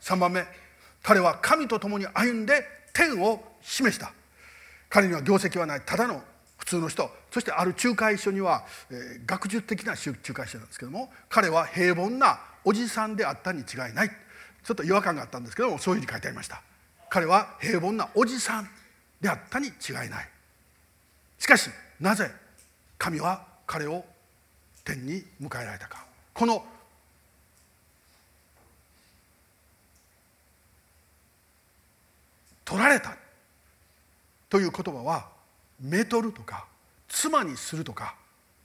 3番目、彼は神と共に歩んで天を示した。彼には業績はない、ただの普通の人。そしてある仲介書には、学術的な仲介書なんですけども、彼は平凡なおじさんであったに違いない。ちょっと違和感があったんですけども、そういうふうに書いてありました。彼は平凡なおじさんであったに違いない。しかしなぜ神は彼を天に迎えられたか。この取られたという言葉は、めとるとか妻にするとか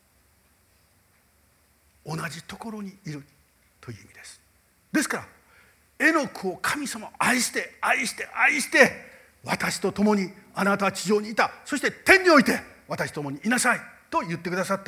同じところにいるという意味です。ですからエノクを神様を愛して愛して愛して、私と共にあなたは地上にいた、そして天において私と共にいなさいと言ってくださった。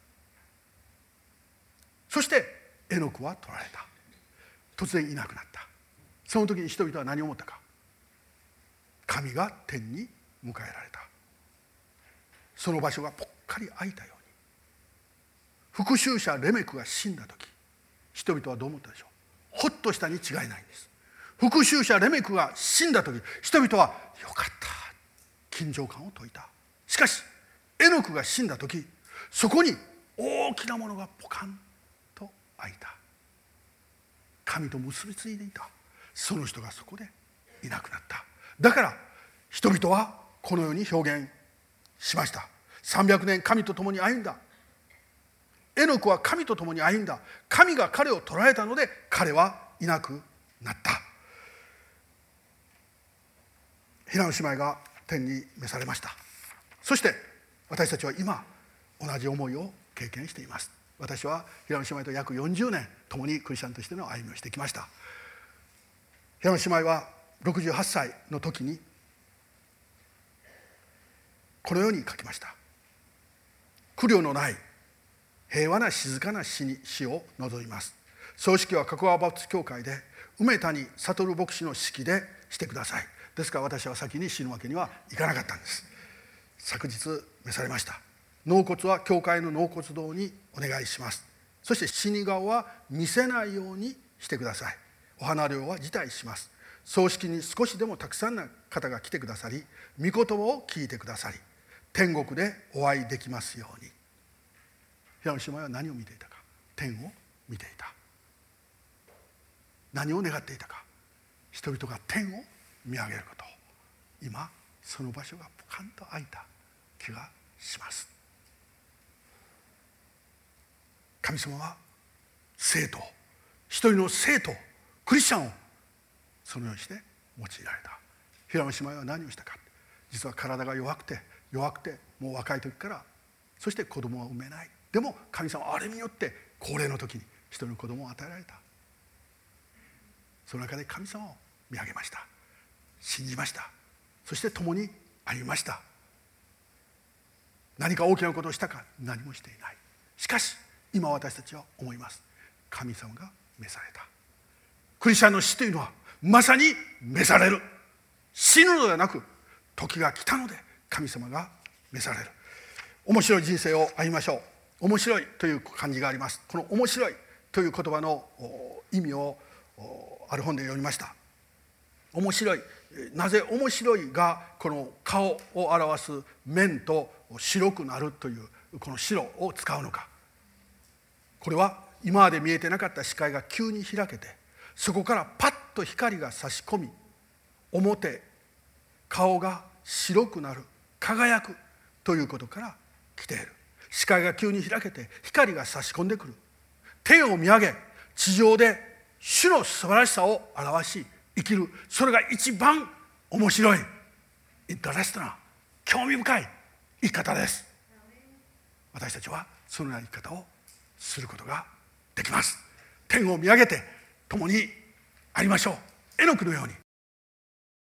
そしてエノクは取られた。突然いなくなった。その時に人々は何を思ったか。神が天に迎えられた。その場所がぽっかり空いたように、復讐者レメクが死んだ時、人々はどう思ったでしょう。ほっとしたに違いないんです。復讐者レメクが死んだ時、人々はよかった、緊張感を解いた。しかしエノクが死んだ時、そこに大きなものがポカンと開いた。神と結びついていたその人がそこでいなくなった。だから人々はこのように表現しました。300年神と共に歩んだ。エノクは神と共に歩んだ。神が彼を捕らえたので彼はいなくなった。平野姉妹が天に召されました。そして私たちは今同じ思いを経験しています。私は平野姉妹と約40年共にクリスチャンとしての歩みをしてきました。平野姉妹は68歳の時にこのように書きました。苦慮のない平和な静かな死を望みます。葬式は加古川バプテスト教会で梅谷悟牧師の式でしてください。ですから私は先に死ぬわけにはいかなかったんです。昨日召されました。納骨は教会の納骨堂にお願いします。そして死に顔は見せないようにしてください。お花料は辞退します。葬式に少しでもたくさんの方が来てくださり、御言葉を聞いてくださり、天国でお会いできますように。平野姉妹は何を見ていたか。天を見ていた。何を願っていたか。人々が天を見上げること。今その場所がポカンと開いた気がします。神様は生徒、一人の生徒クリスチャンをそのようにして用いられた。平野姉妹は何をしたか。実は体が弱くてもう若い時から、そして子供は産めない。でも神様はあれによって高齢の時に一人の子供を与えられた。その中で神様を見上げました。信じました。そして共に歩みました。何か大きなことをしたか。何もしていない。しかし今私たちは思います。神様が召された。クリスチャンの死というのはまさに召される。死ぬのではなく、時が来たので神様が召される。面白い人生を歩みましょう。面白いという漢字があります。この面白いという言葉の意味をある本で読みました。面白い、なぜ面白いがこの顔を表す面と白くなるというこの白を使うのか。これは今まで見えてなかった視界が急に開けて、そこからパッと光が差し込み、顔が白くなる、輝くということから来ている。視界が急に開けて光が差し込んでくる。天を見上げ、地上で主の素晴らしさを表し生きる。それが一番面白い、インタレストな、興味深い生き方です。私たちはそのような生き方をすることができます。天を見上げて共にありましょう。エノクのように